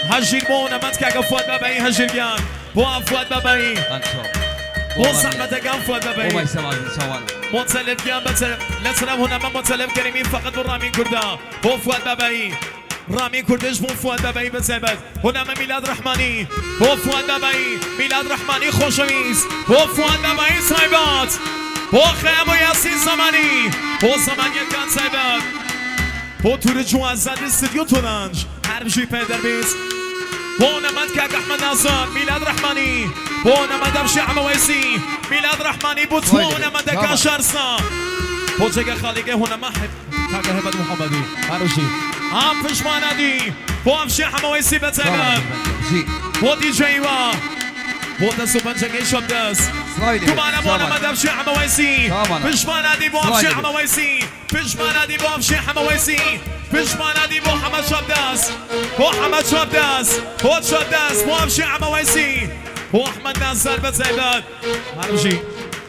هجير بو نمت كاكا فؤاد بابایی هجير گیان بو فؤاد بابایی بو زحمت گام فؤاد بابایی مطلب گیان بطلب لطلب هنا من مطلب كريمي فقط بو رامين كردا بو فؤاد بابایی رامي كردش بو فؤاد بابایی بتسبت هنا من میلاد رحمانی بو فؤاد بابایی میلاد رحمانی خوشویز بو فؤاد بابایی صاحبات بو خیام و یاسین زمانی بو زمانی کان صاحبات بو تور جوان زد استودیو تونانج هر بشی پیدر بیز بو نمد که احمد ناصر میلاد رحمانی بو نمد ابشی عمویسی میلاد رحمانی بو تو نمد که شرسا بو چگه خالیگه هونه محب که هبت محمدی هر بشی هم پشماندی بو ابشی عمویسی بتبت بو دی جیوا بو دستو پنجگه شب دست كمان ابو نمد ابشي حمويسي پشماندی بو ابشي حمويسي پشماندی بو ابشي حمويسي پشماندی بو حمد شبداس بو حمد شبداس بو شبداس بو ابشي حمويسي بو احمد ناصر بتسيبات هرشي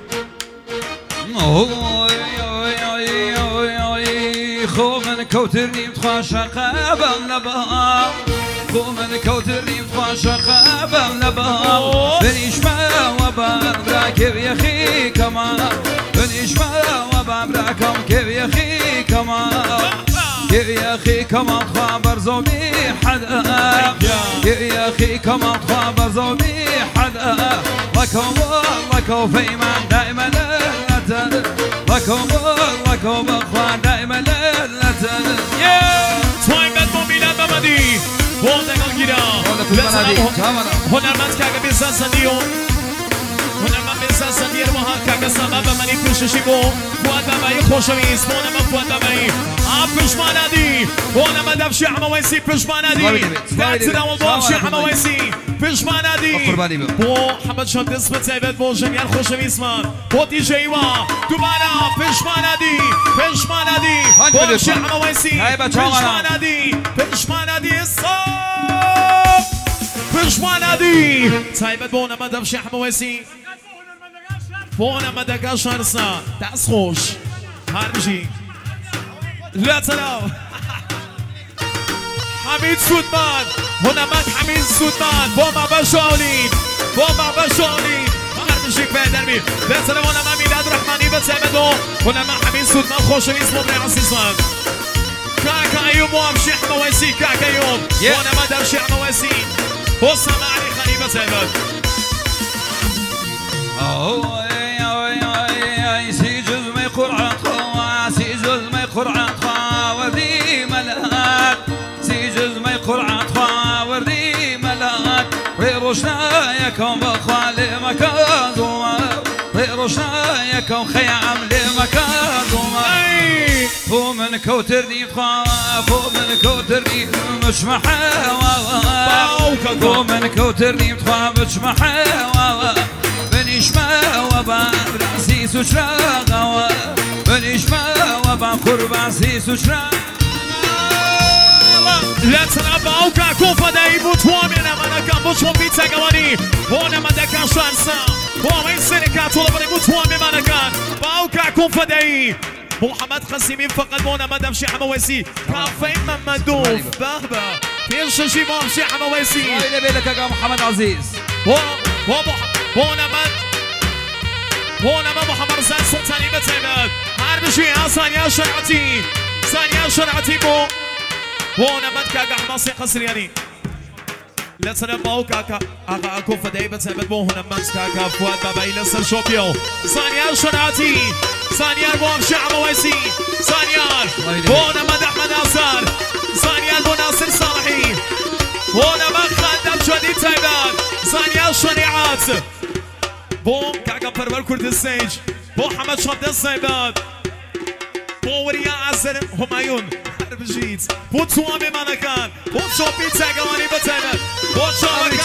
خو من كوترني متخاشقه بالنبا خو من كوترني متخاشقه بالنبا بنيش ما وبابرا كيف يخي كمان بنيش ما وبابرا كيف يخي كمان كيف يخي كمان خبر زوبي حدا كيف يخي كمان خبر زوبي حدا لكو في من دائما لكو بخوان دائما لتن تایم بد با میلاد بابدی بردگان گیرا هنرمند که اگه بیزن زندیو هنرمند بیزن زندی رو ها که اگه سبب منی پششی بو فؤاد بابایی خوشویز بونم فؤاد بابایی پشماندی بونم دفشی حمویسی پشماندی دتراول با افشی حمویسی پشماندی بو حمد شد دست به تیبت بو جمیان خوشویز من بو دی جیوا دوباره پشماندی بو افشی حمویسی پشماندی پشماندی تیبت بو نمد افشی حمویسی بو نمد دگاشان سا دست خوش هر بشی لا تلاو حميد سودمان هنمد حميد سودمان بوما بشاولين هر بشيك بهدر بي لا تلاو هنمد میلاد رحمانی بتسبدو هنمد حميد سودمان خوشویز مبرع عصيصان كاكا ايوم وامشي حمويسي كاكا ايوم هنمد امشي حمويسي وصم علي خلي بتسبد سيجز ما يقرع سيجز ما يقرع وردي ملاك سيجز ما يقرع وردي ملاك ريروشنا يكون بخوالي مكان زوار ريروشنا يكون خيام لمكان زوار فو من كوترني فو من كوترني مش محاوى فو من كوترني مش محاوى بنيش ما وبا راسي سوشراغوا بنيش ما وبا قرب سي سوشراغوا لا تنبعوا كوفا دايبو توامنا مانا كان بوشو بيتسا قواني وانا ما دكا شانسا وامين سنكا طولة بني بوتوامي مانا كان باوكا كوفا داي محمد قسيمين فقط بونا ما دمشي حمويسي كافين ممدوف بغبا تيرششي بامشي حمويسي وإلي بيلك يا محمد عزيز بونا محمد رزان سلطاني بتعمل هر بشي ثانية شرعتي بونا من كاكا حماصي قصرياني لا تنبعوا كاكا اغا اكو فداي بتعمل بونا من كاكا فؤاد بابایی لسر شوبيو ثانية شرعتي ثانية بوام شعب ويسي ثانية بونا من احمد ناصر ثانية بو ناصر صالحي بونا من خدم جديد تعمل ثانية شريعات بو كاكا پرور كردستان بو حمد شد الزيباد بو وريا عزر همایون بجيت بو توامي مانكان بو شوبي تاقواني بتانا بو شوبي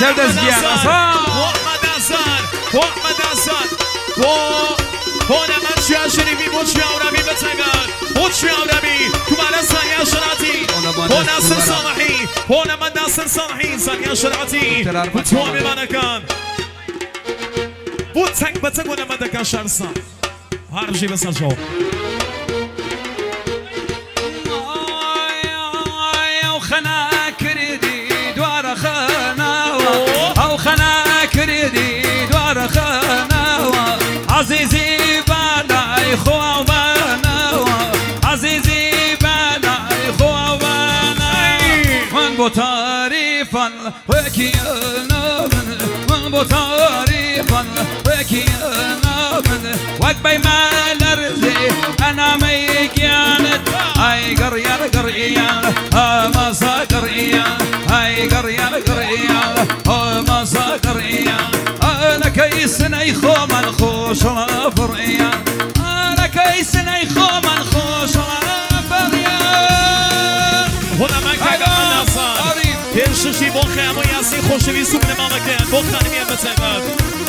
بو احمد حسن بو نمت شيا شريفي بو شيا ورابي بتانا بو شيا ورابي كمالا ثانية شرعتي بو ناصر صالحي بو نمت ناصر صالحي ثانية شرعتي بو توامي مانكان بو تك بتك ونمت دكا شرسا هرجي بس الجو خنا كردي دوار من بو تعريفا وكينا من بو تعريفا وكينا من وقبي ما الارزي انا ميكيانت هاي قريان قريان ما صقريان هاي قريان قريان ما صقريان انا كيسنا يخو من خوش فريان انا كيسنا يخو من خوش فريان هنا ما كان الناصر يرششي بو خيام وياسين خوشوي سوق لما مكان بو خانمية بتعبد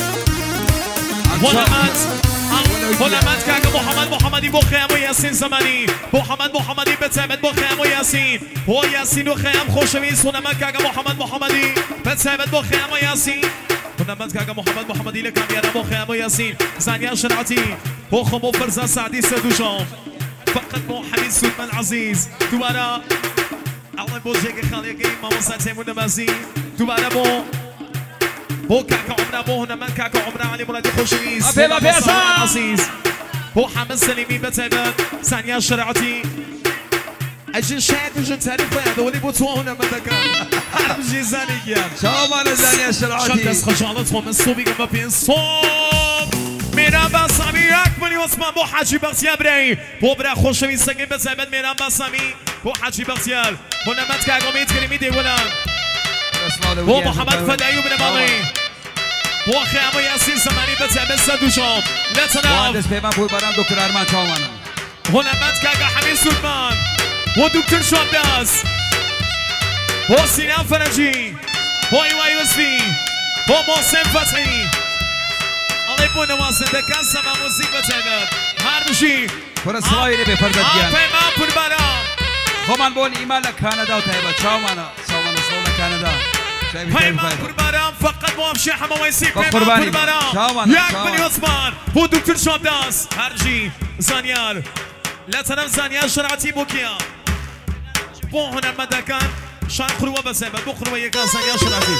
هنا مات كاكا محمدي بو خيام وياسين زماني محمدي بتعبد بو خيام وياسين هو ياسين وخيام خوشوي هنا ما كاكا محمدي بتعبد بو خيام وياسين هنا مات كاكا محمدي لكام يانا بو خيام وياسين زانيا شرعتي هو خمو فرزا سعدي سدوشان فقط بو حميد سلطان عزيز دوباره الله بوجهك خالقي ما وصلت من مازي دوباره بو كاكا عمره بو هنا من كاكا عمره علي مراد خوشويس عزيز بو حمد سليمي بتعبد ثانية شرعتي اجل شاهد وجن تعرف هذا ولي بوتو هنا مدكان حرب جيزاني كيان شو مال ثانية شرعتي شكس خجالتهم الصوبي كما بين صوب میرم بسامی اکبری عثمان بو حاجی بختیار برای بو برای خوشوی سگی بتعبد میرم بسامی بو حاجی بختیار بو نمت که اگامیت کریمی دیولن بو محمد فدایی بن بالی بو خیام و یاسین زمانی بتعبد سدوشام لطناف مهندس پیمان پوی برام دکتر ارمان چاوانم بو نمت که اگا حمید سلطان بو دکتر شامداز بو سینام فرنجی بو ایوای یوسفی بو محسن فتحی الله يكون واصل دكان سما موسيقى بتعبد هارمشي فرص صغيرة بفردتيان ما بربارا خمان بون إيمالا كندا وتعبد شاومانا صولا كندا شايف بربارا فقط مو امشي حما ويسي قرباني ياك بني عثمان بو دكتور شامداس هرجي زانيار لا تنام زانيار شرعتي بوكيا بو هنا مدكان شان قروة بتعبد بو قروة يكان زانيار شرعتي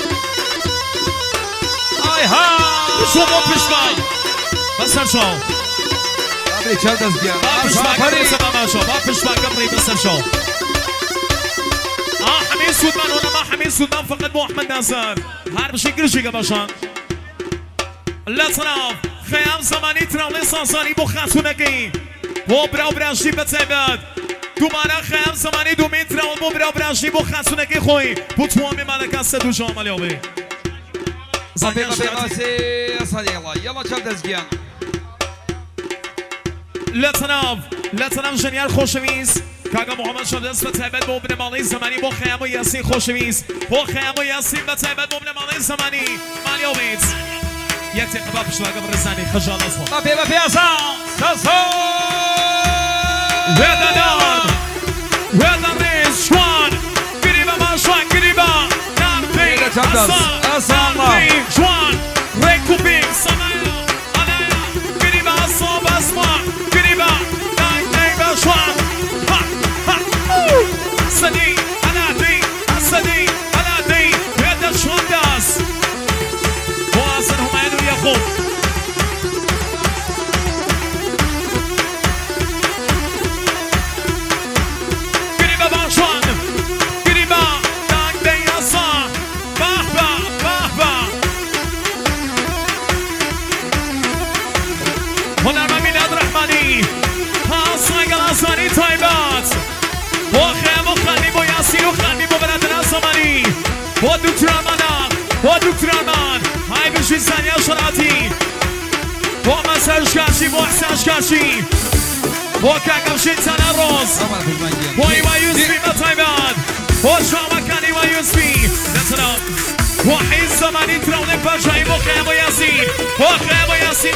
هاي شو مو بيشباي بسر شو قبري تشالدز بيان ما بيشباي قبري سبا ما شو ما بيشباي قبري بسر شو حميد سلطان هنا ما حميد سلطان فقط بو احمد ناصر هار بشي كل شيء قبشان لا تناف خيام زماني تراولي سانساني بو خاتونكي بو براو براشي بتعبد دوباره خيام زماني دومين تراول بو براو براشي بو خاتونكي خوي بو توامي مالكا سدو جام اليومي صافي يلا تشالدز بيان لا تناف جنيال خوشويس كاغا محمد شادس بتعبد بو ابن مالي زماني بو خيام وياسين خوشويس بو خيام وياسين بتعبد بو ابن مالي زماني ماليوميت يكتي قباب شلاقه برزاني خجال اصلا صافي اسان هذا ريس شوان قريبه ما شوان قريبه نعم اسان شوان ريكو بيك سمايا انا قريبه الصوب اسمع قريبه نايبه شوان صديق انا دي صديق انا دي هذا شوان داس واصل هم عينو ياخذ قريبه باشوان قريبه داك دي اصا بابا هنا مامين عبد الرحماني صايق الأصاني طيبات وخيم وخاني بو ياسين وخاني بو بلدنا زماني ودكتور أرمان هاي بشي ثانية شرعتي ومسا شكاشي بو حسن شكاشي وكاكا بشي تانا الروز وإيوا يوسفي ما طيبات وشاما كان إيوا يوسفي نتنا وحيد زماني تراولي بجاي بو خيم وياسين وخيم وياسين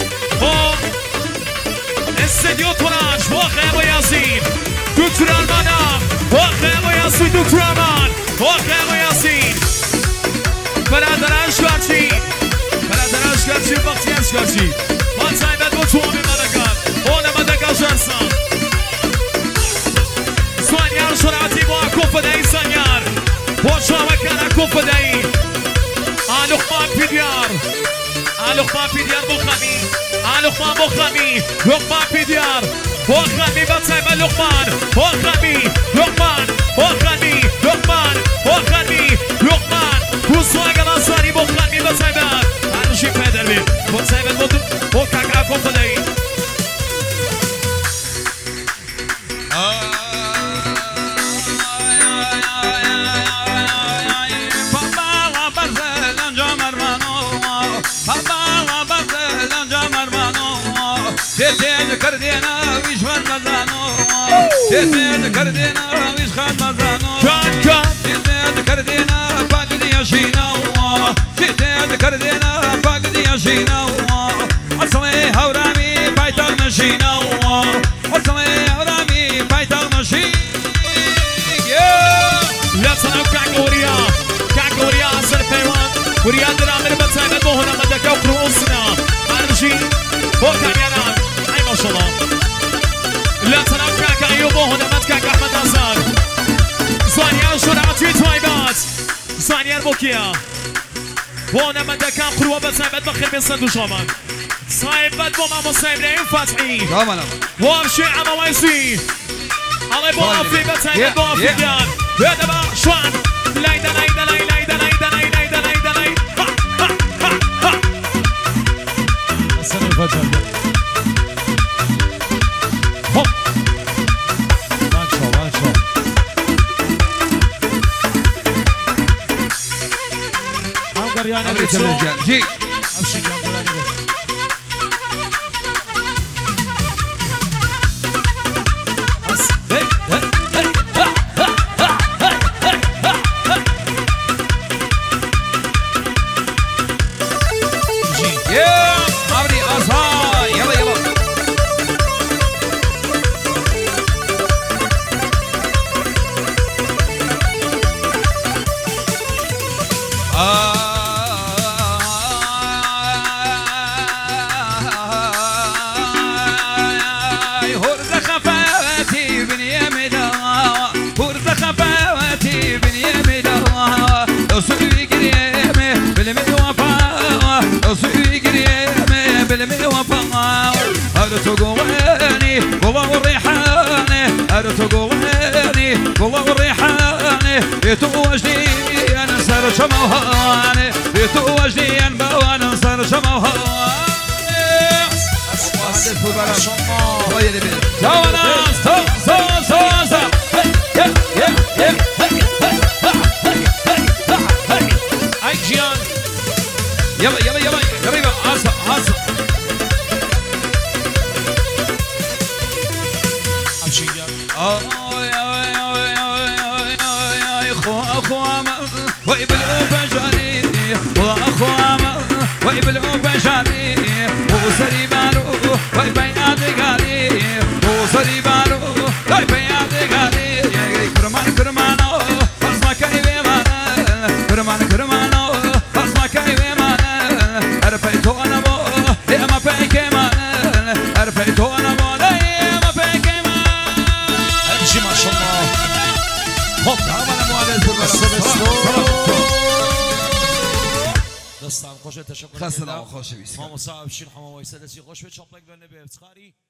استديو تراج وخيم وياسين دكتور أرمان وخيم وياسين دكتور أرمان وخيم وياسين برادر أشكارشي بختي أشكارشي ما تايبت بطوامي مدكان هنا مدكا جرسان سوانيار شرعتي بو أكوف داي سانيار وشاما كان أكوف داي لقمان بيديار بخامي لقمان بيديار بخامي بطيبة لقمان كردينا ويش خان مزانو كان جديد كردينا فاقد يشينا جديد كردينا فاقد يشينا أصلي هورامي بايت المشينا أصلي هورامي بايت المشي لا تصنعوا كعكوريا أصل فيوان وريا درامر بتساعد بوهنا مدكا وكروسنا أرجي بوكا يانا أي ما شاء الله لا تصنعوا كعكا أيوبو هنا مدكاك أحمد نصر زانيار شرعتي توايبات زانيار بوكيا بوهنا مدكا وكروا بتساعد بخير من صندوق شامان صايبات بوما مصايب لين فتحي وامشي عما ويسي الله بوما في بتساعد بوما في ديان هذا بقى شوان لايدا لايدا لايدا لايدا لايدا لايدا لايدا لايدا ها ها ها ها السنة الفجر هوب مانشو هم قريانا بيتسو جي أمشي جنبولاني بس والله والريحاني يتوجدي أنا صار شموهاني يتوجدي أنا بوانا صار شموهاني هذا الفبراء شموه جوانا أي جيان يلا قريبا عاصة أمشي جيان ويبلعوا بجاني واخوامه ويبلعوا بجاني وصري بارو ويبيعد قالي وصري بارو ويبيعد قالي كرمانو اسمع كاي كرمانو اسمع كاي عرفيتو انا بو يا ما بيك مان عرفيتو انا بو يا ما بيك مان أمشي ما شاء الله هوب دستان خوش تشکر خسته خوش بیست ما مصاحب شین حمام ویسه دستی خوش به چاپلک دنیا به افتخاری